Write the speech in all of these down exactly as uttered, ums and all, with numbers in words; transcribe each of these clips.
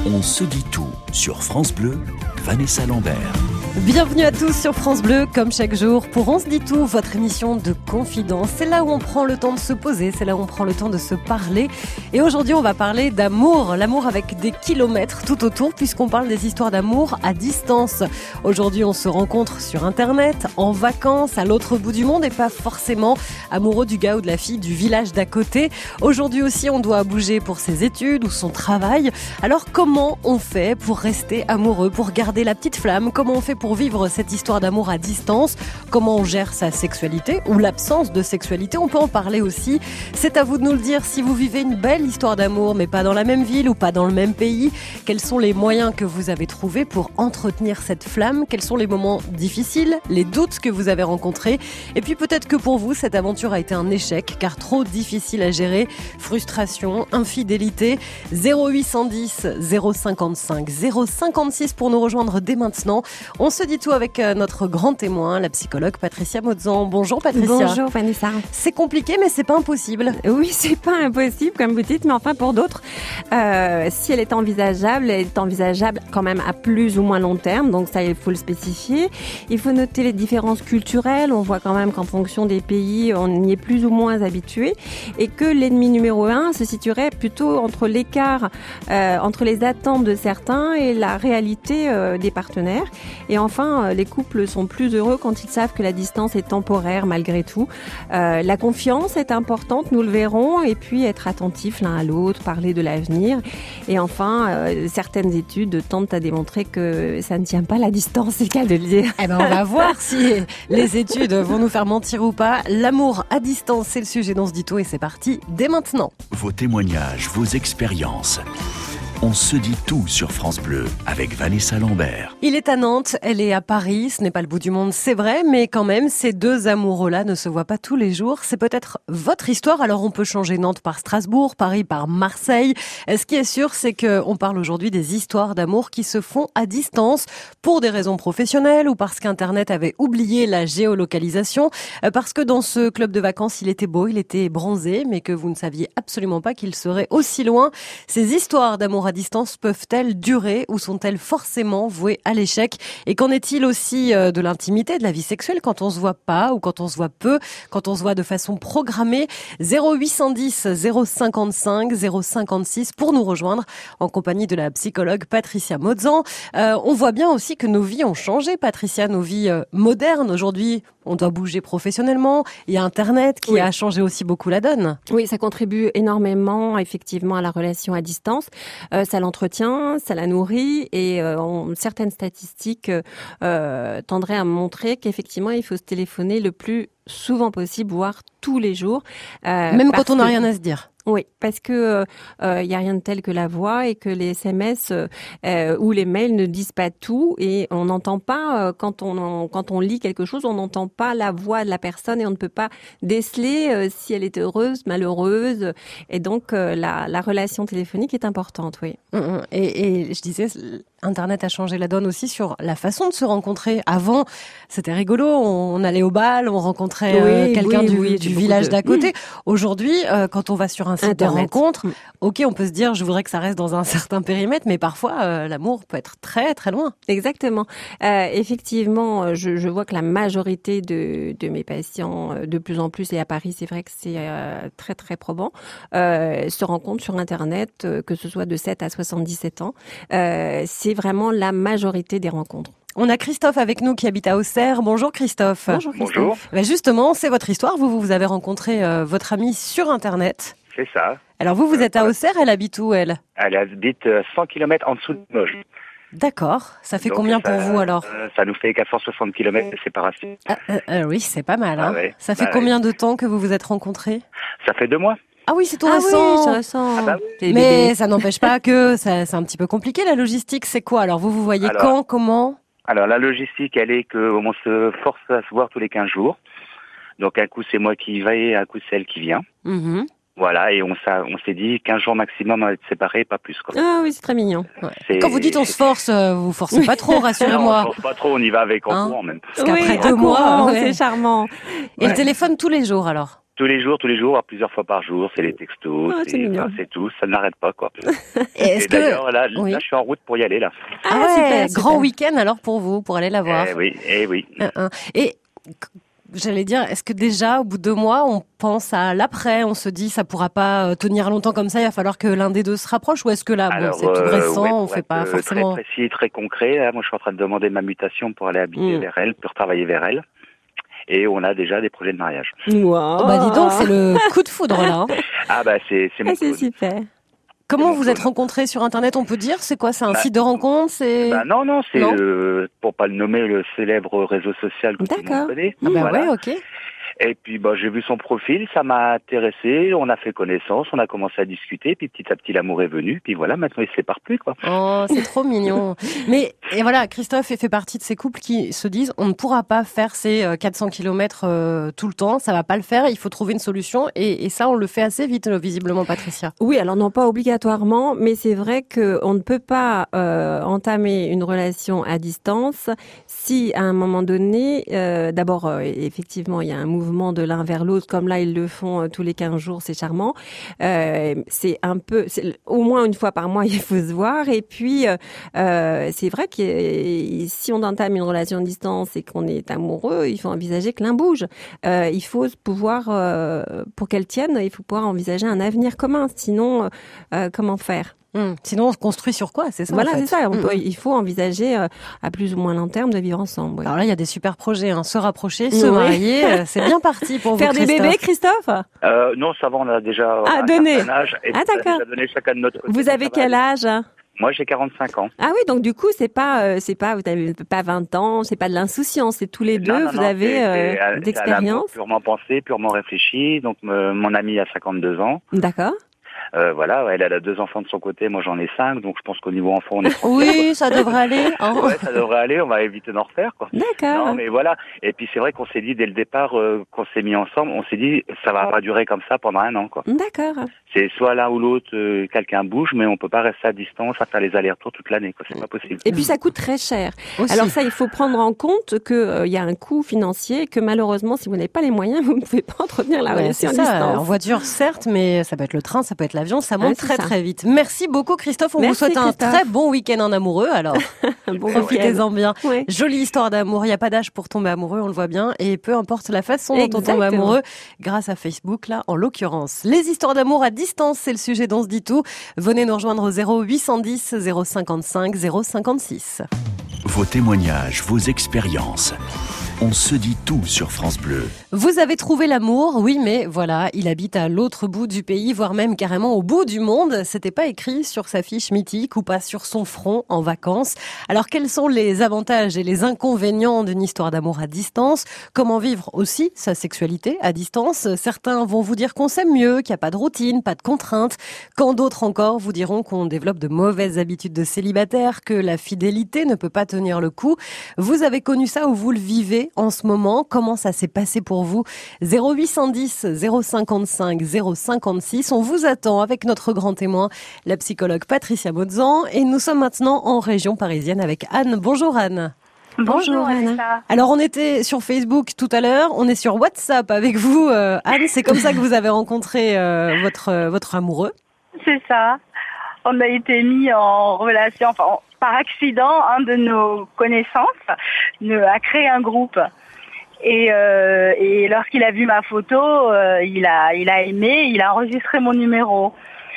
On se dit tout sur France Bleu, Vanessa Lambert. Bienvenue à tous sur France Bleu, comme chaque jour, pour On se dit tout, votre émission de confidence. C'est là où on prend le temps de se poser, c'est là où on prend le temps de se parler. Et aujourd'hui, on va parler d'amour, l'amour avec des kilomètres tout autour, puisqu'on parle des histoires d'amour à distance. Aujourd'hui, on se rencontre sur Internet, en vacances, à l'autre bout du monde, et pas forcément amoureux du gars ou de la fille du village d'à côté. Aujourd'hui aussi, on doit bouger pour ses études ou son travail. Alors, comment on fait pour rester amoureux, pour garder la petite flamme? Comment on fait pour vivre cette histoire d'amour à distance? Comment on gère sa sexualité ou l'absence de sexualité? On peut en parler aussi. C'est à vous de nous le dire si vous vivez une belle histoire d'amour, mais pas dans la même ville ou pas dans le même pays. Quels sont les moyens que vous avez trouvés pour entretenir cette flamme? Quels sont les moments difficiles, les doutes que vous avez rencontrés? Et puis peut-être que pour vous, cette aventure a été un échec, car trop difficile à gérer. Frustration, infidélité. zéro huit cent dix zéro cinquante-cinq zéro cinquante-six pour nous rejoindre dès maintenant. On se dit tout avec notre grand témoin, la psychologue Patricia Mozzan. Bonjour Patricia. Bonjour Vanessa. C'est compliqué, mais c'est pas impossible. Oui, c'est pas impossible comme vous dites, mais enfin pour d'autres, euh, si elle est envisageable, elle est envisageable quand même à plus ou moins long terme. Donc ça, il faut le spécifier. Il faut noter les différences culturelles. On voit quand même qu'en fonction des pays, on y est plus ou moins habitué, et que l'ennemi numéro un se situerait plutôt entre l'écart euh, entre les attentes de certains et la réalité euh, des partenaires. Et enfin, les couples sont plus heureux quand ils savent que la distance est temporaire malgré tout. Euh, la confiance est importante, nous le verrons, et puis être attentif l'un à l'autre, parler de l'avenir. Et enfin, euh, certaines études tentent à démontrer que ça ne tient pas la distance, c'est le cas de le dire. Eh ben, on va voir si les études vont nous faire mentir ou pas. L'amour à distance, c'est le sujet dont on se dit tout, et c'est parti dès maintenant. Vos témoignages, vos expériences. On se dit tout sur France Bleu avec Vanessa Lambert. Il est à Nantes, elle est à Paris, ce n'est pas le bout du monde, c'est vrai, mais quand même, ces deux amoureux-là ne se voient pas tous les jours. C'est peut-être votre histoire, alors on peut changer Nantes par Strasbourg, Paris par Marseille. Ce qui est sûr, c'est qu'on parle aujourd'hui des histoires d'amour qui se font à distance pour des raisons professionnelles ou parce qu'Internet avait oublié la géolocalisation, parce que dans ce club de vacances, il était beau, il était bronzé, mais que vous ne saviez absolument pas qu'il serait aussi loin. Ces histoires d'amour à distance peuvent-elles durer ou sont-elles forcément vouées à l'échec? Et qu'en est-il aussi de l'intimité, de la vie sexuelle quand on se voit pas ou quand on se voit peu, quand on se voit de façon programmée? Zéro huit cent dix zéro cinquante-cinq zéro cinquante-six pour nous rejoindre en compagnie de la psychologue Patricia Mozzan. Euh, on voit bien aussi que nos vies ont changé, Patricia, nos vies euh, modernes aujourd'hui. On doit bouger professionnellement. Il y a Internet qui oui. a changé aussi beaucoup la donne. Oui, ça contribue énormément effectivement à la relation à distance. Euh, ça l'entretient, ça la nourrit, et euh, on, certaines statistiques euh, tendraient à montrer qu'effectivement il faut se téléphoner le plus souvent possible, voire tous les jours. Euh, Même quand on n'a rien à se dire. Oui, parce que il euh, y a rien de tel que la voix, et que les S M S euh, ou les mails ne disent pas tout, et on n'entend pas euh, quand on quand on lit quelque chose, on n'entend pas la voix de la personne, et on ne peut pas déceler euh, si elle est heureuse, malheureuse, et donc euh, la la relation téléphonique est importante, oui. Et, et je disais, Internet a changé la donne aussi sur la façon de se rencontrer. Avant, c'était rigolo, on allait au bal, on rencontrait oui, euh, quelqu'un oui, du, oui, du village de... d'à côté. Aujourd'hui, euh, quand on va sur un site Internet. de rencontre, ok, on peut se dire, je voudrais que ça reste dans un certain périmètre, mais parfois, euh, l'amour peut être très, très loin. Exactement. Euh, effectivement, je, je vois que la majorité de, de mes patients, de plus en plus, et à Paris, c'est vrai que c'est euh, très, très probant, euh, se rencontrent sur Internet, euh, que ce soit de sept à soixante-dix-sept ans. Euh, c'est vraiment la majorité des rencontres. On a Christophe avec nous qui habite à Auxerre. Bonjour Christophe. Bonjour Christophe. Bonjour. Ben justement, c'est votre histoire. Vous, vous avez rencontré euh, votre amie sur Internet. C'est ça. Alors vous, vous êtes à Auxerre, elle habite où, elle? Elle habite cent kilomètres en dessous de Limoges. D'accord. Ça fait Donc combien ça, pour vous alors? euh, Ça nous fait quatre cent soixante kilomètres de séparation. Ah, euh, euh, oui, c'est pas mal. Hein. Ah ouais. Ça fait bah combien ouais. de temps que vous vous êtes rencontrés? Ça fait deux mois. Ah oui, c'est tout ah récent. Oui, c'est récent. Ah bah oui. Mais ça n'empêche pas que ça, c'est un petit peu compliqué la logistique. C'est quoi? Alors vous, vous voyez alors, quand, comment? Alors la logistique, elle est qu'on se force à se voir tous les quinze jours. Donc un coup c'est moi qui y vais, un coup c'est elle qui vient. Mmh. Voilà, et on, ça, on s'est dit quinze jours maximum à être séparés, pas plus. Quoi. Ah oui, c'est très mignon. Ouais. Quand vous dites on se force, euh, vous forcez pas trop, rassurez-moi. Non, on se force pas trop, on y va avec en hein courant même. Parce qu'après oui, deux mois, courant, ouais. c'est charmant. Et ouais. le téléphone tous les jours alors? Tous les jours, tous les jours, plusieurs fois par jour, c'est les textos, Oh, c'est, enfin, c'est tout, ça n'arrête pas, quoi. Et est-ce Et d'ailleurs, que... là, Oui. là, je suis en route pour y aller, là. Ah, Ah, ouais, super, super. grand week-end alors pour vous, pour aller la voir. Eh oui, eh oui. Un, un. Et j'allais dire, est-ce que déjà, au bout de deux mois, on pense à l'après, on se dit ça pourra pas euh, tenir longtemps comme ça, il va falloir que l'un des deux se rapproche, ou est-ce que là, bon, Alors, c'est tout euh, récent, ouais, on pour fait être, pas euh, forcément... très précis, très concret. Là, moi, je suis en train de demander ma mutation pour aller habiter Mm. vers elle, pour travailler vers elle. Et on a déjà des projets de mariage. Wow. Oh bah dis donc, c'est le coup de foudre là. hein. Ah bah c'est c'est mon Ah, c'est clone. super. Comment mon vous clone. êtes rencontrés sur Internet, on peut dire? C'est quoi? C'est un Bah, site de rencontre? C'est... Bah non non c'est Non. euh, pour pas le nommer le célèbre réseau social que tout le D'accord. monde connaît. Ah bah Voilà. ouais, ok. Et puis bah j'ai vu son profil, ça m'a intéressé, on a fait connaissance, on a commencé à discuter, puis petit à petit l'amour est venu, puis voilà maintenant il se sépare plus quoi. Oh, c'est trop mignon. Mais et voilà, Christophe fait partie de ces couples qui se disent on ne pourra pas faire ces euh, quatre cents kilomètres euh, tout le temps, ça va pas le faire, il faut trouver une solution. Et, et ça, on le fait assez vite, euh, visiblement, Patricia. Oui, alors non pas obligatoirement, mais c'est vrai qu'on ne peut pas euh, entamer une relation à distance si à un moment donné, euh, d'abord euh, effectivement il y a un mouvement de l'un vers l'autre, comme là ils le font euh, tous les quinze jours, c'est charmant. Euh, c'est un peu, c'est, au moins une fois par mois il faut se voir. Et puis euh, euh, c'est vrai que euh, si on entame une relation à distance et qu'on est amoureux, il faut envisager que l'un bouge. Euh, il faut pouvoir, euh, pour qu'elle tienne, il faut pouvoir envisager un avenir commun. Sinon, euh, comment faire? Hum. Sinon, on se construit sur quoi? C'est ça. Voilà, en fait. c'est ça. On Hum, peut, hum. il faut envisager euh, à plus ou moins long terme de vivre ensemble. ouais. Alors là, il y a des super projets, hein. Se rapprocher, se Oui. marier, euh, c'est bien parti pour Faire vous, des Christophe. bébés, Christophe? Euh, non ça va on a déjà Ah, un donné. certain âge et Ah, on a d'accord. déjà donné chacun de notre côté. Vous donc avez ça va quel aller. âge? Moi j'ai quarante-cinq ans. Ah oui, donc du coup, c'est pas, euh, c'est pas, vous avez pas vingt ans, c'est pas de l'insouciance, c'est tous les deux, Non, non, vous non, avez c'est- euh, c'est à- c'est à l'amour d'expérience. purement pensé, purement réfléchi. Donc me- mon ami a cinquante-deux ans. D'accord. Euh, voilà, elle, elle a deux enfants de son côté, moi j'en ai cinq, donc je pense qu'au niveau enfant on est tranquille. Oui, ça devrait aller. hein. Ouais, ça devrait aller, on va éviter d'en refaire quoi. D'accord. Non mais voilà, et puis c'est vrai qu'on s'est dit dès le départ euh, qu'on s'est mis ensemble, on s'est dit ça va pas durer comme ça pendant un an quoi. D'accord. C'est soit l'un ou l'autre, euh, quelqu'un bouge, mais on peut pas rester à distance à faire les allers-retours toute l'année quoi, c'est pas possible. Et puis ça coûte très cher. Aussi. Alors ça, il faut prendre en compte que euh, il y a un coût financier, que malheureusement, si vous n'avez pas les moyens, vous ne pouvez pas entretenir la Ouais, relation c'est à ça. distance. En voiture, certes, mais ça peut être le train, ça peut être l'avion, ça monte Ouais, c'est très ça. très vite. Merci beaucoup, Christophe. On Merci, vous souhaite un Christophe. très bon week-end en amoureux. Alors, Bon profitez-en bien. Ouais. Jolie histoire d'amour. Il n'y a pas d'âge pour tomber amoureux, on le voit bien. Et peu importe la façon dont on tombe Exactement. amoureux, grâce à Facebook, là, en l'occurrence. Les histoires d'amour à distance, c'est le sujet dont se dit tout. Venez nous rejoindre au zéro huit cent dix zéro cinquante-cinq zéro cinquante-six. Vos témoignages, vos expériences. On se dit tout sur France Bleu. Vous avez trouvé l'amour, oui, mais voilà, il habite à l'autre bout du pays, voire même carrément au bout du monde. C'était pas écrit sur sa fiche mythique ou pas sur son front en vacances. Alors, quels sont les avantages et les inconvénients d'une histoire d'amour à distance? Comment vivre aussi sa sexualité à distance? Certains vont vous dire qu'on s'aime mieux, qu'il n'y a pas de routine, pas de contraintes. Quand d'autres encore vous diront qu'on développe de mauvaises habitudes de célibataire, que la fidélité ne peut pas tenir le coup. Vous avez connu ça ou vous le vivez en ce moment? Comment ça s'est passé pour vous? zéro huit cent dix zéro cinquante-cinq zéro cinquante-six. On vous attend avec notre grand témoin, la psychologue Patricia Mozan. Et nous sommes maintenant en région parisienne avec Anne. Bonjour Anne. Bonjour, Anna. Anna. Alors on était sur Facebook tout à l'heure, on est sur WhatsApp avec vous euh, Anne. C'est comme ça que vous avez rencontré euh, votre, euh, votre amoureux. C'est ça. On a été mis en relation, enfin, en- par accident, un de nos connaissances ne- a créé un groupe. Et, euh, et lorsqu'il a vu ma photo, euh, il a, il a aimé, il a enregistré mon numéro.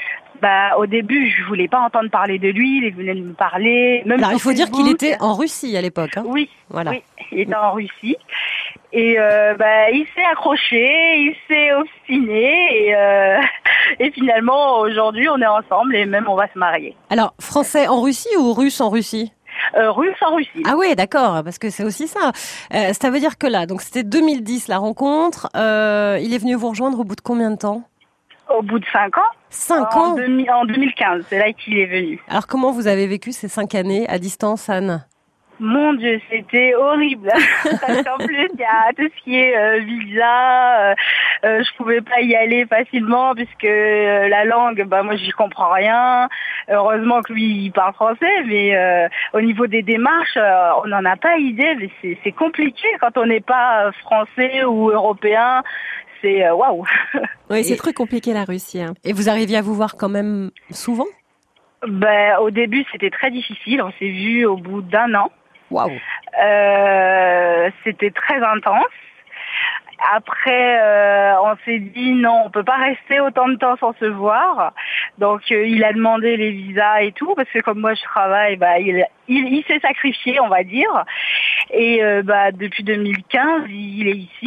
Bah, au début, je voulais pas entendre parler de lui, il venait de me parler. Même Alors sur il faut dire qu'il Facebook. était en Russie à l'époque. Hein. Oui, Voilà. oui, il était en Russie. Et euh, bah, il s'est accroché, il s'est obstiné et, euh, et finalement aujourd'hui on est ensemble et même on va se marier. Alors français en Russie ou russe en Russie? Euh, russe en Russie. Ah oui, d'accord, parce que c'est aussi ça. Euh, ça veut dire que là, donc c'était deux mille dix la rencontre. Euh, il est venu vous rejoindre au bout de combien de temps? Au bout de cinq ans. Cinq en ans. deux mille en deux mille quinze, c'est là qu'il est venu. Alors comment vous avez vécu ces cinq années à distance, Anne? Mon Dieu, c'était horrible. Parce qu'en plus, il y a tout ce qui est euh, visa. Euh, euh, je pouvais pas y aller facilement puisque euh, la langue, bah moi j'y comprends rien. Heureusement que lui il parle français, mais euh, au niveau des démarches, euh, on n'en a pas idée. Mais c'est, c'est compliqué quand on n'est pas euh, français ou européen. c'est euh, waouh. Oui, c'est Et- très compliqué la Russie. Hein. Et vous arriviez à vous voir quand même souvent? Ben, au début, c'était très difficile. On s'est vu au bout d'un an. Waouh. Euh, c'était très intense. Après, euh, on s'est dit non, on peut pas rester autant de temps sans se voir. Donc, euh, il a demandé les visas et tout, parce que comme moi je travaille, bah, il, il, il s'est sacrifié, on va dire. Et euh, bah, depuis deux mille quinze, il est ici.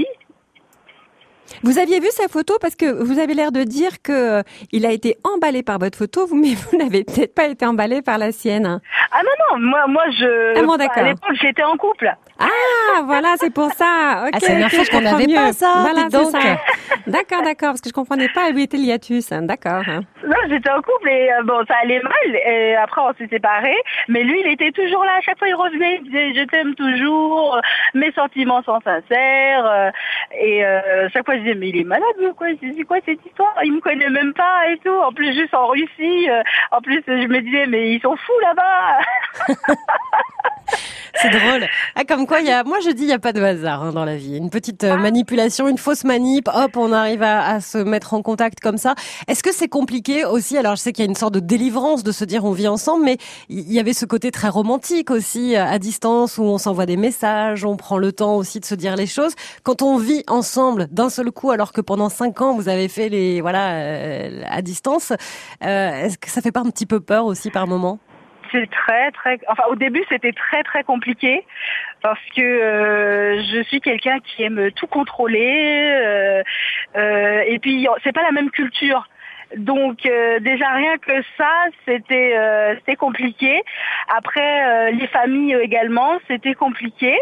Vous aviez vu sa photo parce que vous avez l'air de dire que euh, il a été emballé par votre photo, vous, mais vous n'avez peut-être pas été emballé par la sienne. Ah non, non, moi, moi je... Ah bon, d'accord. À l'époque, j'étais en couple. Ah, voilà, c'est pour ça. Ok, Ah, c'est une info je qu'on comprends n'avait mieux. pas, ça, Voilà, dis c'est donc. ça. D'accord, d'accord, parce que je comprenais pas où était le hiatus. hein. D'accord. hein. Non, j'étais en couple et euh, bon, ça allait mal. Et après, on s'est séparés. Mais lui, il était toujours là. À chaque fois, il revenait. Il disait, je t'aime toujours. euh, Mes sentiments sont sincères. euh, Et euh, chaque fois, je disais, mais il est malade ou quoi? Je dis, c'est quoi cette histoire? Il me connaît même pas et tout. En plus, juste en Russie. euh, En plus, je me disais, mais ils sont fous là-bas. C'est drôle. Ah, comme quoi, il y a, moi je dis, il n'y a pas de hasard hein, dans la vie. Une petite euh, manipulation, une fausse manip, hop, on arrive à, à se mettre en contact comme ça. Est-ce que c'est compliqué aussi? Alors, je sais qu'il y a une sorte de délivrance de se dire on vit ensemble, mais il y avait ce côté très romantique aussi, euh, à distance, où on s'envoie des messages, on prend le temps aussi de se dire les choses. Quand on vit ensemble d'un seul coup, alors que pendant cinq ans, vous avez fait les, voilà, euh, à distance, euh, est-ce que ça fait pas un petit peu peur aussi par moment? C'est très, très... Enfin, au début, c'était très, très compliqué parce que euh, je suis quelqu'un qui aime tout contrôler euh, euh, et puis, c'est pas la même culture. Donc, euh, déjà, rien que ça, c'était euh, c'était compliqué. Après, euh, les familles également, c'était compliqué.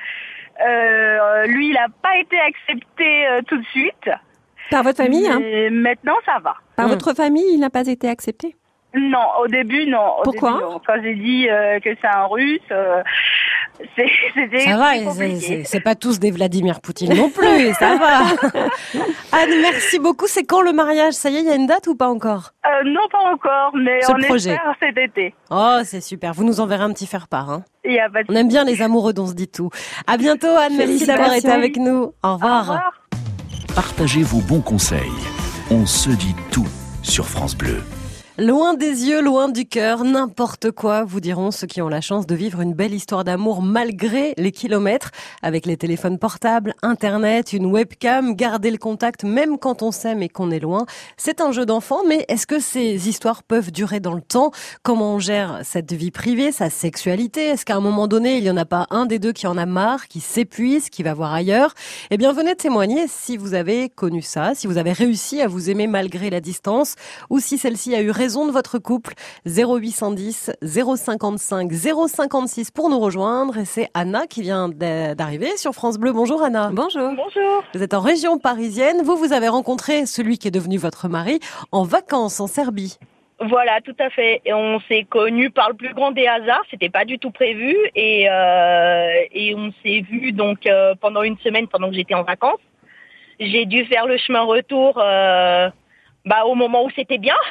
Euh, lui, il n'a pas été accepté euh, tout de suite. Par votre famille, hein? Mais maintenant, ça va. Par Hmm. votre famille, il n'a pas été accepté. Non, au début, non. Au Pourquoi début, non. Quand j'ai dit euh, que c'est un Russe, euh, c'est- c'était Ça va, c'est c'est- compliqué. c'est c'est pas tous des Vladimir Poutine non plus, ça va. Anne, merci beaucoup. C'est quand le mariage? Ça y est, il y a une date ou pas encore? Euh, non, pas encore, mais Ce on projet. espère cet été. Oh, c'est super. Vous nous enverrez un petit faire-part. Hein. Il y a pas de On aime bien les amoureux dont on se dit tout. À bientôt, Anne. Merci d'avoir été Félicitations. avec nous. Au Au revoir. revoir. Partagez vos bons conseils. On se dit tout sur France Bleu. Loin des yeux, loin du cœur, n'importe quoi, vous diront ceux qui ont la chance de vivre une belle histoire d'amour malgré les kilomètres. Avec les téléphones portables, Internet, une webcam, garder le contact même quand on s'aime et qu'on est loin. C'est un jeu d'enfant, mais est-ce que ces histoires peuvent durer dans le temps? Comment on gère cette vie privée, sa sexualité? Est-ce qu'à un moment donné, il n'y en a pas un des deux qui en a marre, qui s'épuise, qui va voir ailleurs? Eh bien, venez témoigner si vous avez connu ça, si vous avez réussi à vous aimer malgré la distance, ou si celle-ci a eu raison de votre couple. zéro huit cent dix, zéro cinquante-cinq, zéro cinquante-six pour nous rejoindre. Et c'est Anna qui vient d'a- d'arriver sur France Bleu. Bonjour Anna. Bonjour. Bonjour. Vous êtes en région parisienne. Vous, vous avez rencontré celui qui est devenu votre mari en vacances en Serbie. Voilà, tout à fait. Et on s'est connus par le plus grand des hasards. C'était pas du tout prévu. Et, euh, et on s'est vus donc euh, pendant une semaine pendant que j'étais en vacances. J'ai dû faire le chemin retour euh, bah, au moment où c'était bien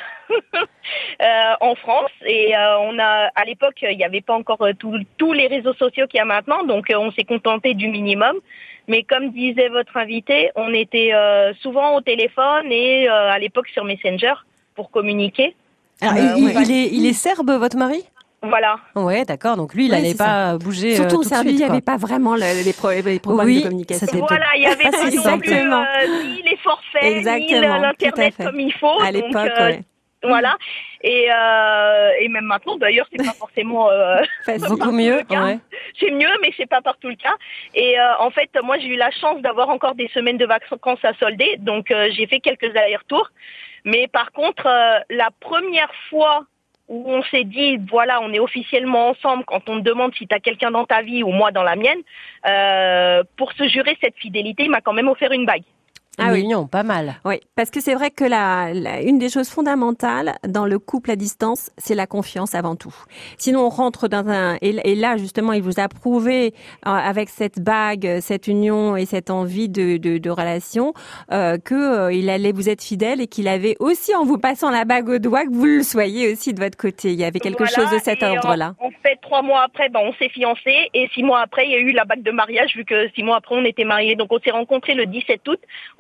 euh, en France. Et euh, on a, à l'époque, il n'y avait pas encore euh, tout- tous les réseaux sociaux qu'il y a maintenant. Donc, euh, on s'est contenté du minimum. Mais comme disait votre invité, on était euh, souvent au téléphone et euh, à l'époque sur Messenger pour communiquer. Alors, Euh, il, ouais. il est, il est serbe, votre mari? Voilà. Ouais, d'accord. Donc lui, il Ouais, n'allait c'est pas bouger Surtout euh, en tout de Serbie, il suite, n'y quoi. avait pas vraiment le- les, pro- les problèmes Oui, de communication. c'était- Voilà, il n'y avait pas non plus Exactement. euh, ni les forfaits, Exactement, ni tout à l'internet fait. comme il faut. À donc, l'époque, euh, ouais. Voilà. Et, euh, et même maintenant, d'ailleurs, c'est pas forcément euh, Facile. Beaucoup mieux. le cas. Ouais. C'est mieux, mais c'est pas partout le cas. Et euh, en fait, moi, j'ai eu la chance d'avoir encore des semaines de vacances à solder, donc euh, j'ai fait quelques allers-retours. Mais par contre, euh, la première fois où on s'est dit, voilà, on est officiellement ensemble, quand on te demande si tu as quelqu'un dans ta vie ou moi dans la mienne, euh, pour se jurer cette fidélité, il m'a quand même offert une bague. Ah oui. Mignon, pas mal. Oui, parce que c'est vrai que la, la- une des choses fondamentales dans le couple à distance, c'est la confiance avant tout. Sinon, on rentre dans un et, et là justement, il vous a prouvé euh, avec cette bague, cette union et cette envie de, de, de relation euh, que euh, il allait vous être fidèle et qu'il avait aussi en vous passant la bague au doigt que vous le soyez aussi de votre côté. Il y avait quelque Voilà, chose de cet et ordre-là. En, en fait, trois mois après, ben, on s'est fiancés et six mois après, il y a eu la bague de mariage vu que six mois après, on était mariés. Donc, on s'est rencontrés le dix-sept août. On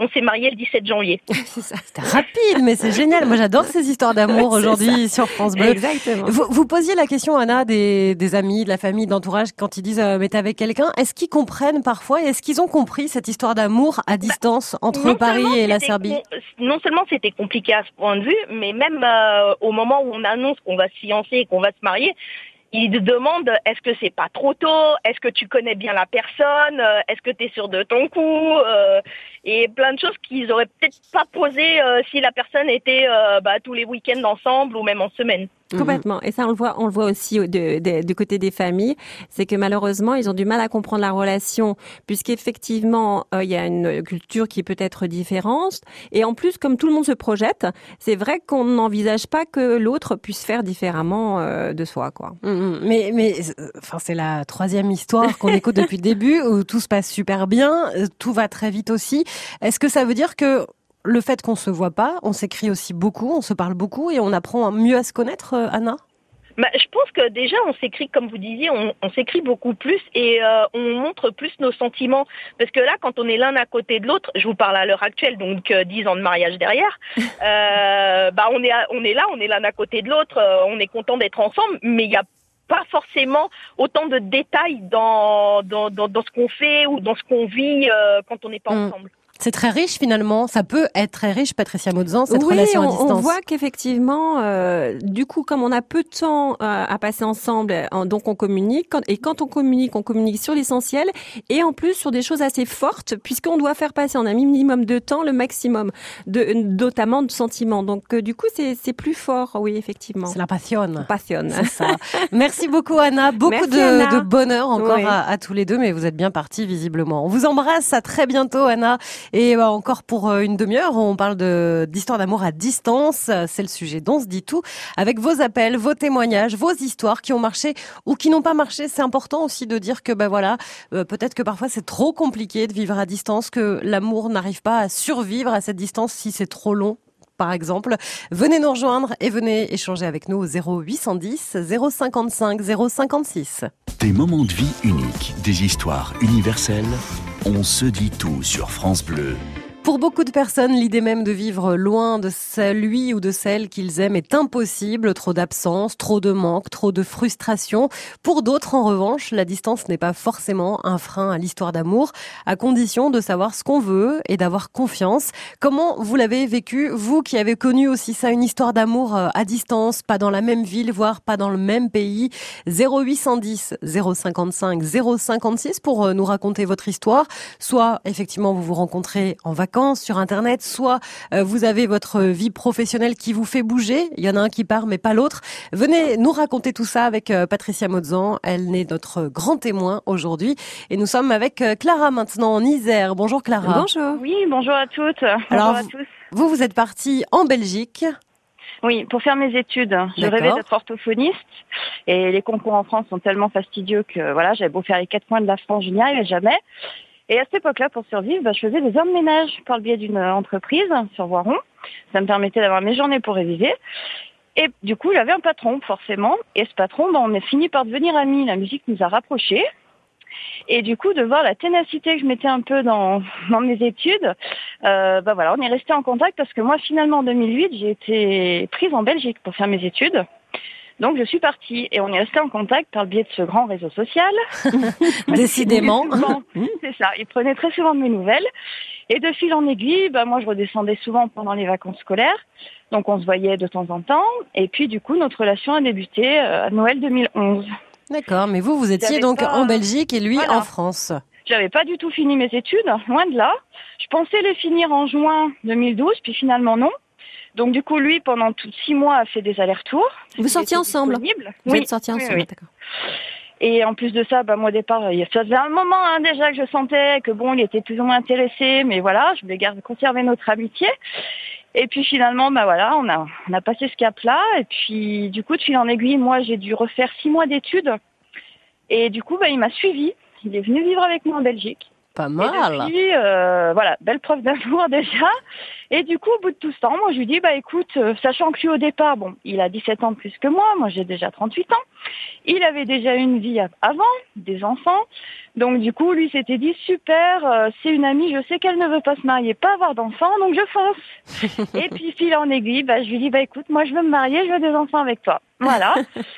on s'est mariés le dix-sept janvier. C'est ça, c'était rapide, mais c'est génial. Moi, j'adore ces histoires d'amour aujourd'hui sur France Bleu. Exactement. Vous, vous posiez la question, Anna, des, des amis, de la famille, d'entourage, quand ils disent euh, « mais t'es avec quelqu'un », est-ce qu'ils comprennent parfois et est-ce qu'ils ont compris cette histoire d'amour à distance bah, entre Paris et la Serbie? Non seulement c'était compliqué à ce point de vue, mais même euh, au moment où on annonce qu'on va se fiancer et qu'on va se marier, ils te demandent est-ce que c'est pas trop tôt, est-ce que tu connais bien la personne, est-ce que tu es sûr de ton coup, euh, et plein de choses qu'ils auraient peut-être pas posées euh, si la personne était euh, bah, tous les week-ends ensemble ou même en semaine. Complètement. Et ça, on le voit, on le voit aussi de, de, du côté des familles. C'est que malheureusement, ils ont du mal à comprendre la relation, puisqu'effectivement, euh, il y a une culture qui peut être différente. Et en plus, comme tout le monde se projette, c'est vrai qu'on n'envisage pas que l'autre puisse faire différemment euh, de soi, quoi. Mmh, mais, mais, enfin, c'est la troisième histoire qu'on écoute depuis le début, où tout se passe super bien, tout va très vite aussi. Est-ce que ça veut dire que le fait qu'on se voit pas, on s'écrit aussi beaucoup, on se parle beaucoup et on apprend mieux à se connaître, Anna? Bah, je pense que déjà on s'écrit, comme vous disiez, on, on s'écrit beaucoup plus et euh, on montre plus nos sentiments. Parce que là, quand on est l'un à côté de l'autre, je vous parle à l'heure actuelle, donc euh, dix ans de mariage derrière, euh, bah on est à, on est là, on est l'un à côté de l'autre, euh, on est content d'être ensemble, mais il y a pas forcément autant de détails dans dans dans, dans ce qu'on fait ou dans ce qu'on vit euh, quand on n'est pas mmh. ensemble. C'est très riche finalement, ça peut être très riche, Patricia Mozan, cette oui, relation à on, distance. on voit qu'effectivement, euh, du coup, comme on a peu de temps euh, à passer ensemble, en, donc on communique, quand, et quand on communique, on communique sur l'essentiel, et en plus sur des choses assez fortes, puisqu'on doit faire passer en un minimum de temps le maximum, de, notamment de sentiments. Donc euh, du coup, c'est, c'est plus fort, oui, effectivement. C'est la passion. Passion. C'est ça. Merci beaucoup Anna, beaucoup Merci, de, Anna. de bonheur encore oui. à, à tous les deux, mais vous êtes bien partis visiblement. On vous embrasse, à très bientôt Anna. Et bah, encore pour une demi-heure, on parle de d'histoire d'amour à distance. C'est le sujet d'On se dit tout, avec vos appels, vos témoignages, vos histoires qui ont marché ou qui n'ont pas marché. C'est important aussi de dire que bah voilà, euh, peut-être que parfois c'est trop compliqué de vivre à distance, que l'amour n'arrive pas à survivre à cette distance si c'est trop long. Par exemple, venez nous rejoindre et venez échanger avec nous au zéro huit cent dix zéro cinquante-cinq zéro cinquante-six. Des moments de vie uniques, des histoires universelles. On se dit tout sur France Bleu. Pour beaucoup de personnes, l'idée même de vivre loin de celui ou de celle qu'ils aiment est impossible. Trop d'absence, trop de manque, trop de frustration. Pour d'autres, en revanche, la distance n'est pas forcément un frein à l'histoire d'amour, à condition de savoir ce qu'on veut et d'avoir confiance. Comment vous l'avez vécu, vous qui avez connu aussi ça, une histoire d'amour à distance, pas dans la même ville, voire pas dans le même pays? zéro huit cent dix zéro cinquante-cinq zéro cinquante-six pour nous raconter votre histoire. Soit, effectivement, vous vous rencontrez en vacances, sur Internet, soit euh, vous avez votre vie professionnelle qui vous fait bouger. Il y en a un qui part, mais pas l'autre. Venez nous raconter tout ça avec euh, Patricia Mozan. Elle est notre grand témoin aujourd'hui. Et nous sommes avec euh, Clara maintenant en Isère. Bonjour Clara. Bonjour. Oui, bonjour à toutes. Bonjour Alors, à tous. Vous, vous êtes partie en Belgique. Oui, pour faire mes études. Je D'accord. rêvais d'être orthophoniste et les concours en France sont tellement fastidieux que voilà, j'avais beau faire les quatre coins de la France, je n'y arrivais jamais. Et à cette époque-là, pour survivre, bah, je faisais des heures de ménage par le biais d'une entreprise sur Voiron. Ça me permettait d'avoir mes journées pour réviser. Et du coup, j'avais un patron, forcément. Et ce patron, bah, on a fini par devenir amis. La musique nous a rapprochés. Et du coup, de voir la ténacité que je mettais un peu dans, dans mes études, euh, bah voilà, on est resté en contact parce que moi, finalement, en deux mille huit, j'ai été prise en Belgique pour faire mes études. Donc, je suis partie et on est resté en contact par le biais de ce grand réseau social. Décidément. Souvent, c'est ça. Il prenait très souvent de mes nouvelles. Et de fil en aiguille, bah, moi, je redescendais souvent pendant les vacances scolaires. Donc, on se voyait de temps en temps. Et puis, du coup, notre relation a débuté à Noël deux mille onze. D'accord. Mais vous, vous étiez J'avais donc pas... en Belgique et lui voilà. en France. J'avais pas du tout fini mes études, loin de là. Je pensais les finir en juin deux mille douze, puis finalement non. Donc du coup, lui, pendant tout six mois, a fait des allers-retours. Vous sortiez ensemble? Vous oui. êtes sortis ensemble, oui, oui. D'accord. Et en plus de ça, bah, moi au départ, ça faisait un moment hein, déjà que je sentais que bon, il était plus ou moins intéressé, mais voilà, je voulais garder, conserver notre amitié. Et puis finalement, bah voilà, on a, on a passé ce cap-là. Et puis du coup, de fil en aiguille, moi, j'ai dû refaire six mois d'études. Et du coup, bah, il m'a suivi. Il est venu vivre avec moi en Belgique. Pas mal. Et depuis, euh, voilà, belle preuve d'amour déjà. Et du coup, au bout de tout ce temps, moi, je lui dis, bah écoute, euh, sachant que lui au départ, bon, il a dix-sept ans de plus que moi, moi j'ai déjà trente-huit ans. Il avait déjà une vie avant, des enfants. Donc du coup, lui s'était dit super, euh, c'est une amie, je sais qu'elle ne veut pas se marier, pas avoir d'enfants, donc je fonce. Et puis fil en aiguille, bah, je lui dis bah écoute, moi je veux me marier, je veux des enfants avec toi. Voilà.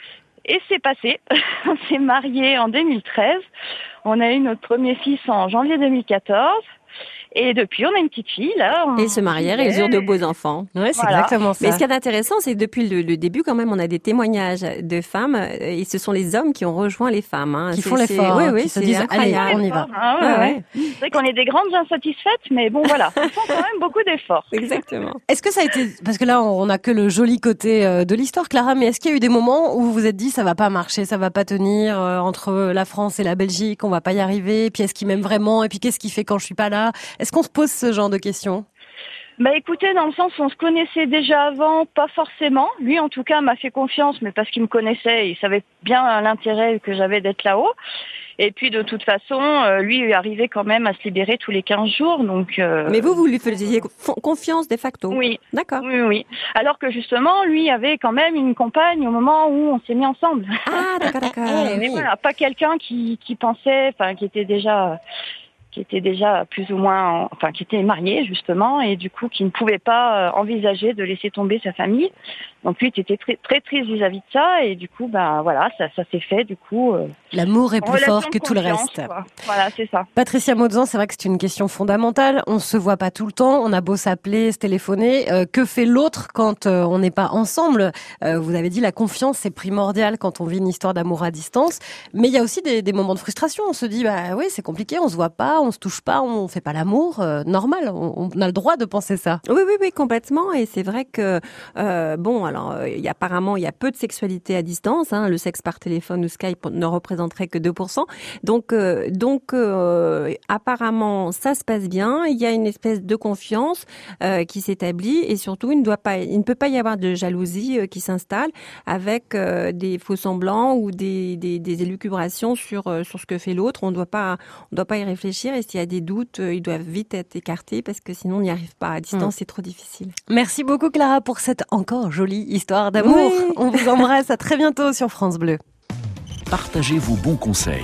Et c'est passé. On s'est mariés en deux mille treize. On a eu notre premier fils en janvier deux mille quatorze. Et depuis, on a une petite fille, là. Et ils se marièrent et ils eurent de beaux enfants. Ouais, c'est Voilà. exactement ça. Mais ce qui est intéressant, c'est que depuis le, le début, quand même, on a des témoignages de femmes, et ce sont les hommes qui ont rejoint les femmes. Hein. Qui C'est- font c'est- l'effort, oui, hein, oui, qui se c'est disent, allez, incroyable. on y va. Ah ouais, Ouais, ouais. ouais. C'est vrai qu'on est des grandes insatisfaites, mais bon, voilà. Ils font quand même beaucoup d'efforts. Exactement. Est-ce que ça a été, parce que là, on n'a que le joli côté euh, de l'histoire, Clara, mais est-ce qu'il y a eu des moments où vous vous êtes dit, ça va pas marcher, ça va pas tenir, euh, entre la France et la Belgique, on va pas y arriver, et puis est-ce qu'il m'aime vraiment, et puis qu'est-ce qu'il fait quand je suis pas là? Est-ce qu'on se pose ce genre de questions? Bah écoutez, dans le sens où on se connaissait déjà avant, pas forcément. Lui, en tout cas, m'a fait confiance, mais parce qu'il me connaissait, il savait bien l'intérêt que j'avais d'être là-haut. Et puis, de toute façon, euh, lui, il arrivait quand même à se libérer tous les quinze jours, donc... Euh... Mais vous, vous lui faisiez fo- confiance de facto. Oui. D'accord. Oui, oui. Alors que justement, lui avait quand même une compagne au moment où on s'est mis ensemble. Ah, d'accord, d'accord. Eh Mais oui. voilà, pas quelqu'un qui, qui pensait, enfin, qui était déjà... qui était déjà plus ou moins, enfin qui était marié justement, et du coup qui ne pouvait pas euh, envisager de laisser tomber sa famille. Donc lui était très très triste vis-à-vis de ça, et du coup bah voilà, ça ça s'est fait du coup. Euh, L'amour est en plus fort relation que de tout le confiance, reste. quoi. Voilà, c'est ça. Patricia Mauzan, c'est vrai que c'est une question fondamentale. On se voit pas tout le temps. On a beau s'appeler, se téléphoner. Euh, que fait l'autre quand euh, on n'est pas ensemble? Euh, vous avez dit la confiance, c'est primordial quand on vit une histoire d'amour à distance. Mais il y a aussi des, des moments de frustration. On se dit, bah oui, c'est compliqué. On se voit pas, on se touche pas, on fait pas l'amour. Euh, normal. On, on a le droit de penser ça. Oui, oui, oui, complètement. Et c'est vrai que euh, bon, alors euh, il y a apparemment il y a peu de sexualité à distance. Hein. Le sexe par téléphone ou Skype ne représenterait que deux pour cent. Donc, euh, donc euh, apparemment ça se passe bien. Il y a une espèce de confiance euh, qui s'établit, et surtout il ne doit pas, il ne peut pas y avoir de jalousie euh, qui s'installe avec euh, des faux semblants ou des, des, des élucubrations sur euh, sur ce que fait l'autre. On ne doit pas, on doit pas y réfléchir. Et s'il y a des doutes, euh, ils doivent vite être écartés parce que sinon on n'y arrive pas. À distance, Mmh. c'est trop difficile. Merci beaucoup Clara pour cette encore jolie histoire d'amour. Oui. On vous embrasse. À très bientôt sur France Bleu. Partagez vos bons conseils.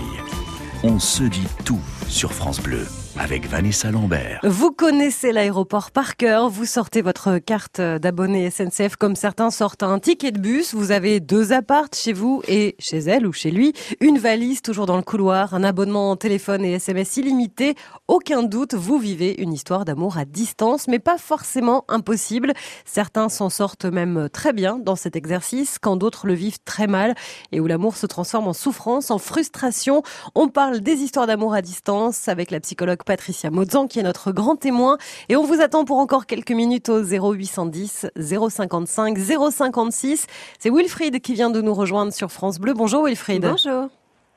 On se dit tout sur France Bleu avec Vanessa Lambert. Vous connaissez l'aéroport par cœur, vous sortez votre carte d'abonné S N C F comme certains sortent un ticket de bus, vous avez deux apparts chez vous et chez elle ou chez lui, une valise toujours dans le couloir, un abonnement en téléphone et S M S illimité. Aucun doute, vous vivez une histoire d'amour à distance, mais pas forcément impossible. Certains s'en sortent même très bien dans cet exercice, quand d'autres le vivent très mal et où l'amour se transforme en souffrance, en frustration. On parle des histoires d'amour à distance avec la psychologue Patricia Mauzan qui est notre grand témoin, et on vous attend pour encore quelques minutes au zéro huit cent dix, zéro cinquante-cinq, zéro cinquante-six. C'est Wilfried qui vient de nous rejoindre sur France Bleu. Bonjour Wilfried. Bonjour.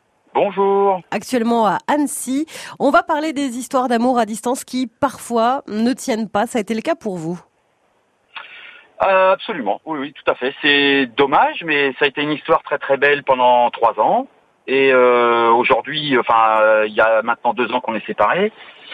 Bonjour. Actuellement à Annecy, on va parler des histoires d'amour à distance qui parfois ne tiennent pas. Ça a été le cas pour vous? Euh, absolument, oui, oui, tout à fait. C'est dommage, mais ça a été une histoire très très belle pendant trois ans. Et euh, aujourd'hui, enfin, euh, il y a maintenant deux ans qu'on est séparés.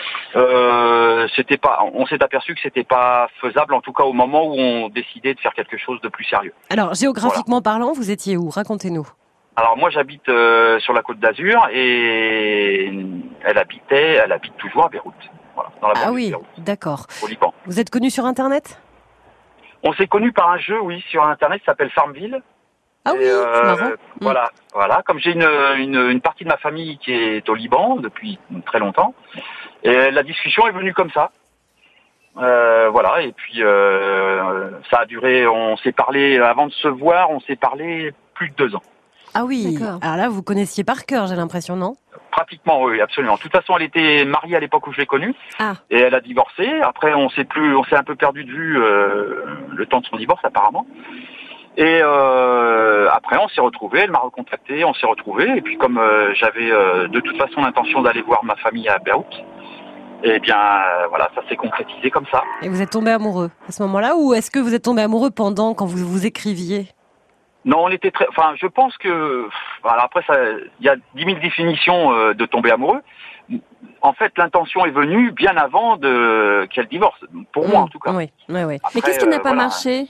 Euh, c'était pas, on s'est aperçu que c'était pas faisable, en tout cas au moment où on décidait de faire quelque chose de plus sérieux. Alors, géographiquement parlant, vous étiez où? Racontez-nous. Alors moi, j'habite euh, sur la Côte d'Azur et elle habitait, elle habite toujours à Beyrouth. Voilà, dans la Ah banlieue de oui, Beyrouth, d'accord. au Liban. Vous êtes connu sur Internet? On s'est connus par un jeu, oui, sur Internet, qui s'appelle Farmville. Ah Et, oui, euh, c'est marrant. Voilà, voilà. Comme j'ai une, une, une partie de ma famille qui est au Liban depuis très longtemps, et la discussion est venue comme ça. Euh, voilà, et puis euh, ça a duré. On s'est parlé avant de se voir, on s'est parlé plus de deux ans. Ah oui, D'accord. alors là, vous connaissiez par cœur, j'ai l'impression, non? Pratiquement, oui, absolument. De toute façon, elle était mariée à l'époque où je l'ai connue, Ah. et elle a divorcé. Après, on s'est plus, on s'est un peu perdu de vue euh, le temps de son divorce, apparemment. Et euh, après, on s'est retrouvés. Elle m'a recontacté, on s'est retrouvés. Et puis, comme euh, j'avais euh, de toute façon l'intention d'aller voir ma famille à Beyrouth, eh bien, euh, voilà, ça s'est concrétisé comme ça. Et vous êtes tombé amoureux à ce moment-là, ou est-ce que vous êtes tombé amoureux pendant, quand vous vous écriviez? Non, on était très. Enfin, je pense que. Voilà, après, ça, il y a dix mille définitions euh, de tomber amoureux. En fait, l'intention est venue bien avant de qu'elle divorce. Pour moi, en tout cas. Oui, oui, oui. Après, Mais qu'est-ce qui n'a euh, pas voilà. marché?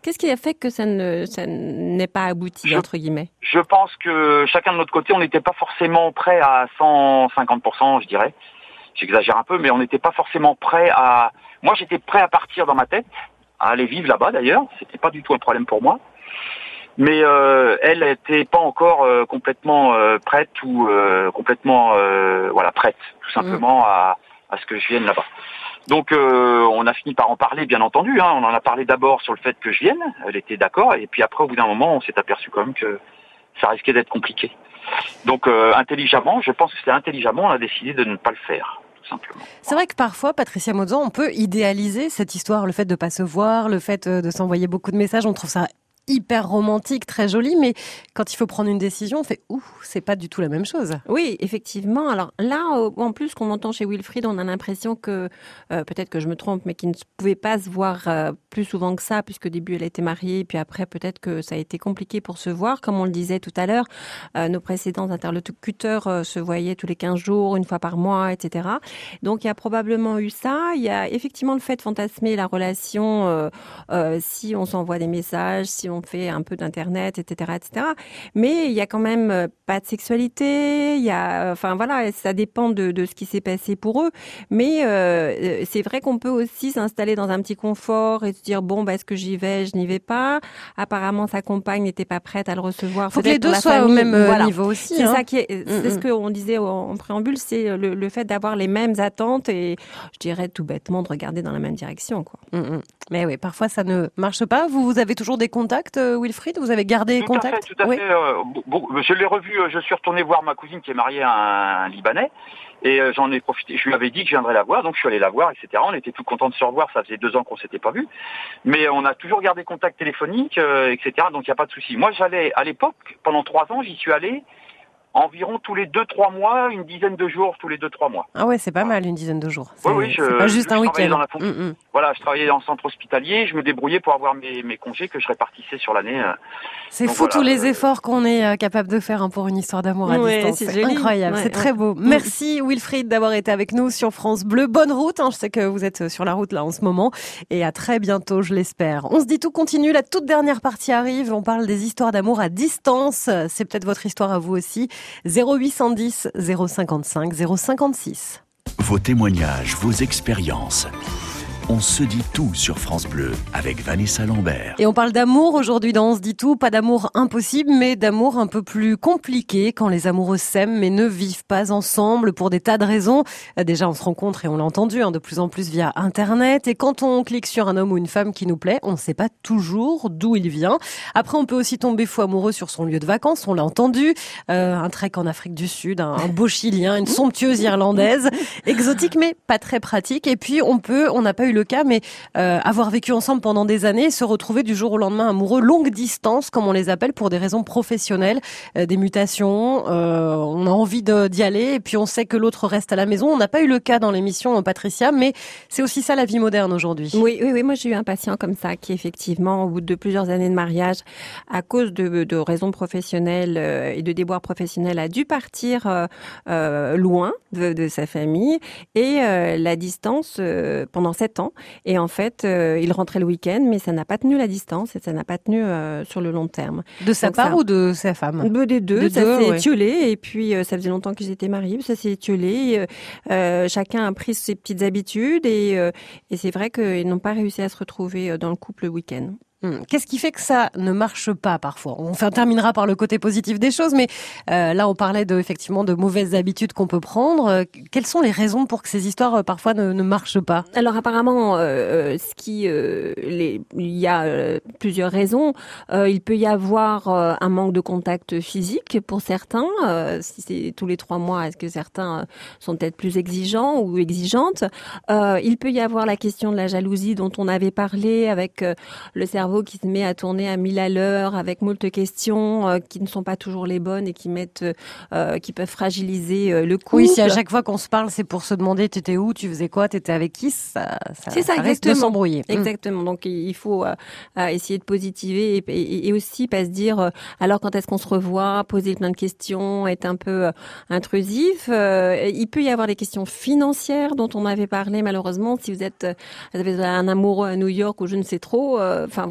Qu'est-ce qui a fait que ça ne ça n'est pas abouti, je, entre guillemets? Je pense que chacun de notre côté, on n'était pas forcément prêt à cent cinquante pour cent, je dirais. J'exagère un peu, mais on n'était pas forcément prêt à... Moi, j'étais prêt à partir dans ma tête, à aller vivre là-bas d'ailleurs. C'était pas du tout un problème pour moi. Mais euh, elle n'était pas encore euh, complètement euh, prête ou euh, complètement euh, voilà prête, tout simplement, mmh. à, à ce que je vienne là-bas. Donc euh, on a fini par en parler, bien entendu. Hein. On en a parlé d'abord sur le fait que je vienne. Elle était d'accord. Et puis après, au bout d'un moment, on s'est aperçu quand même que ça risquait d'être compliqué. Donc euh, intelligemment, je pense que c'est intelligemment, on a décidé de ne pas le faire. Simplement. C'est vrai que parfois, Patricia Mozzan, on peut idéaliser cette histoire, le fait de pas se voir, le fait de s'envoyer beaucoup de messages, on trouve ça hyper romantique, très joli, mais quand il faut prendre une décision, on fait ouh, c'est pas du tout la même chose. Oui, effectivement. Alors là, en plus, qu'on entend chez Wilfried, on a l'impression que euh, peut-être que je me trompe, mais qu'ils ne pouvaient pas se voir euh, plus souvent que ça, puisqu'au début elle était mariée, puis après peut-être que ça a été compliqué pour se voir, comme on le disait tout à l'heure. Euh, nos précédents interlocuteurs euh, se voyaient tous les quinze jours, une fois par mois, et cetera. Donc il y a probablement eu ça. Il y a effectivement le fait de fantasmer la relation euh, euh, si on s'envoie des messages, si on on fait un peu d'internet, et cetera, et cetera. Mais il y a quand même pas de sexualité. Il y a, enfin voilà, ça dépend de, de ce qui s'est passé pour eux. Mais euh, c'est vrai qu'on peut aussi s'installer dans un petit confort et se dire bon, bah est-ce que j'y vais, je n'y vais pas. Apparemment, sa compagne n'était pas prête à le recevoir. Faut que les deux soient famille. au même voilà. niveau aussi. C'est hein. ça qui est, c'est mm-hmm. ce qu'on disait en préambule, c'est le, le fait d'avoir les mêmes attentes et je dirais tout bêtement de regarder dans la même direction, quoi. Mm-hmm. Mais oui, parfois ça ne marche pas. Vous, vous avez toujours des contacts, Wilfried? Vous avez gardé tout contact? à fait, tout à oui. fait. Euh, bon, je l'ai revu, je suis retourné voir ma cousine qui est mariée à un, un Libanais et euh, j'en ai profité. Je lui avais dit que je viendrais la voir, donc je suis allé la voir, et cetera. On était tout contents de se revoir, ça faisait deux ans qu'on s'était pas vus. Mais on a toujours gardé contact téléphonique, euh, et cetera. Donc il n'y a pas de souci. Moi, j'allais, à l'époque, pendant trois ans, j'y suis allé environ tous les deux, trois mois, une dizaine de jours tous les deux, trois mois. Ah ouais, c'est pas mal, une dizaine de jours. C'est, oui, oui, je, c'est pas juste je un week-end. Dans la fond- mm-hmm. Voilà, je travaillais dans le centre hospitalier, je me débrouillais pour avoir mes, mes congés que je répartissais sur l'année. C'est Donc fou voilà, tous les euh... efforts qu'on est euh, capable de faire hein, pour une histoire d'amour à ouais, distance. C'est, c'est incroyable, ouais, c'est ouais. très beau. Merci Wilfried d'avoir été avec nous sur France Bleu. Bonne route, hein, je sais que vous êtes sur la route là en ce moment et à très bientôt, je l'espère. On se dit tout continue, la toute dernière partie arrive, on parle des histoires d'amour à distance. C'est peut-être votre histoire à vous aussi. zéro huit cent dix, zéro cinquante-cinq, zéro cinquante-six. Vos témoignages, vos expériences. On se dit tout sur France Bleu avec Vanessa Lambert. Et on parle d'amour aujourd'hui dans On se dit tout. Pas d'amour impossible, mais d'amour un peu plus compliqué quand les amoureux s'aiment mais ne vivent pas ensemble pour des tas de raisons. Déjà, on se rencontre et on l'a entendu hein, de plus en plus via Internet. Et quand on clique sur un homme ou une femme qui nous plaît, on ne sait pas toujours d'où il vient. Après, on peut aussi tomber fou amoureux sur son lieu de vacances. On l'a entendu. Euh, un trek en Afrique du Sud, un, un beau Chilien, une somptueuse Irlandaise. Exotique, mais pas très pratique. Et puis, on peut, on n'a pas eu le cas, mais euh, avoir vécu ensemble pendant des années, se retrouver du jour au lendemain amoureux, longue distance, comme on les appelle, pour des raisons professionnelles, euh, des mutations, euh, on a envie de, d'y aller, et puis on sait que l'autre reste à la maison. On n'a pas eu le cas dans l'émission Patricia, mais c'est aussi ça la vie moderne aujourd'hui. Oui, oui, oui. Moi, j'ai eu un patient comme ça qui, effectivement, au bout de plusieurs années de mariage, à cause de, de raisons professionnelles euh, et de déboires professionnels, a dû partir euh, euh, loin de, de sa famille et euh, la distance euh, pendant sept ans. Et en fait, euh, il rentrait le week-end, mais ça n'a pas tenu la distance et ça n'a pas tenu euh, sur le long terme. De sa Donc part ça, ou de sa femme? de, Des deux. De ça deux, s'est ouais. étiolé et puis euh, ça faisait longtemps qu'ils étaient mariés, ça s'est étiolé. Euh, euh, chacun a pris ses petites habitudes et, euh, et c'est vrai qu'ils n'ont pas réussi à se retrouver dans le couple le week-end. Qu'est-ce qui fait que ça ne marche pas parfois? On terminera par le côté positif des choses, mais euh, là on parlait de, effectivement de mauvaises habitudes qu'on peut prendre. Quelles sont les raisons pour que ces histoires euh, parfois ne, ne marchent pas? Alors apparemment, euh, ce qui, euh, les, il y a euh, plusieurs raisons. Euh, il peut y avoir euh, un manque de contact physique pour certains. Euh, si c'est tous les trois mois, est-ce que certains sont peut-être plus exigeants ou exigeantes? euh, Il peut y avoir la question de la jalousie dont on avait parlé, avec euh, le cerveau qui se met à tourner à mille à l'heure avec moult questions euh, qui ne sont pas toujours les bonnes et qui mettent, euh, qui peuvent fragiliser euh, le couple. Oui, si à chaque fois qu'on se parle, c'est pour se demander t'étais où, tu faisais quoi, t'étais avec qui, ça, ça, c'est ça, ça risque de s'embrouiller. Exactement. Donc il faut euh, essayer de positiver et, et, et aussi pas se dire euh, alors quand est-ce qu'on se revoit, poser plein de questions, être un peu euh, intrusif. Euh, il peut y avoir des questions financières dont on avait parlé malheureusement. Si vous êtes, vous avez un amoureux à New York ou je ne sais trop, enfin euh, voilà.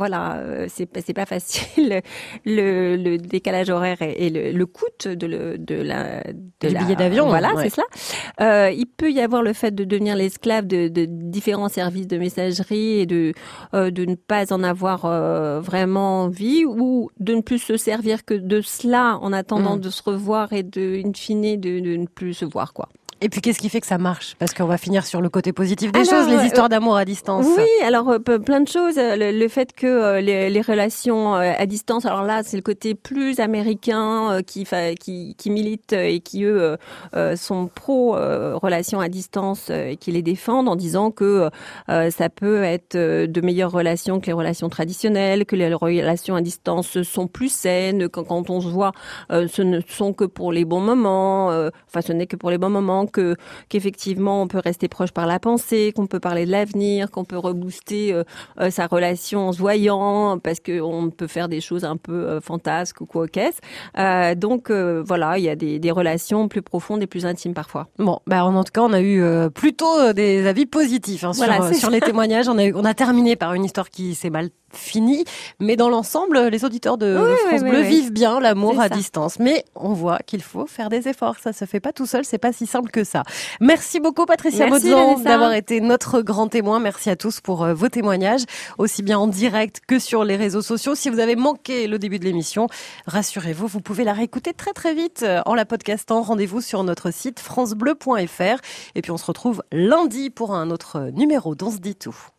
voilà, euh, c'est c'est pas facile le, le décalage horaire et, et le, le coût de le de la de du la, billet d'avion. Voilà, ouais. c'est cela. Euh, il peut y avoir le fait de devenir l'esclave de, de différents services de messagerie et de euh, de ne pas en avoir euh, vraiment envie ou de ne plus se servir que de cela en attendant Mmh. de se revoir et de in fine de, de ne plus se voir quoi. Et puis, qu'est-ce qui fait que ça marche? Parce qu'on va finir sur le côté positif des Alors, choses, les euh, histoires d'amour à distance. Oui, alors euh, pe- plein de choses. Le, le fait que euh, les, les relations euh, à distance, alors là, c'est le côté plus américain euh, qui, fa- qui qui milite euh, et qui eux euh, euh, sont pro euh, relations à distance euh, et qui les défendent en disant que euh, ça peut être euh, de meilleures relations que les relations traditionnelles, que les relations à distance sont plus saines, quand, quand on se voit, euh, ce ne sont que pour les bons moments. Euh, enfin, ce n'est que pour les bons moments. Que qu'effectivement on peut rester proche par la pensée, qu'on peut parler de l'avenir, qu'on peut rebooster euh, euh, sa relation en se voyant, parce que on peut faire des choses un peu euh, fantasques ou quoi qu'est-ce. Euh, donc euh, voilà, il y a des, des relations plus profondes et plus intimes parfois. Bon, bah en tout cas, on a eu euh, plutôt euh, des avis positifs hein, Voilà, sur, c'est sur les témoignages. On a, eu, on a terminé par une histoire qui s'est mal finie, mais dans l'ensemble, les auditeurs de Oui, France oui, Bleu oui, vivent bien l'amour c'est à ça. distance. Mais on voit qu'il faut faire des efforts. Ça se fait pas tout seul, c'est pas si simple que ça. Merci beaucoup, Patricia Merci, Mozzan, Vanessa. d'avoir été notre grand témoin. Merci à tous pour euh, vos témoignages, aussi bien en direct que sur les réseaux sociaux. Si vous avez manqué le début de l'émission, rassurez-vous, vous pouvez la réécouter très très vite euh, en la podcastant. Rendez-vous sur notre site francebleu point fr. Et puis on se retrouve lundi pour un autre numéro d'On se dit tout.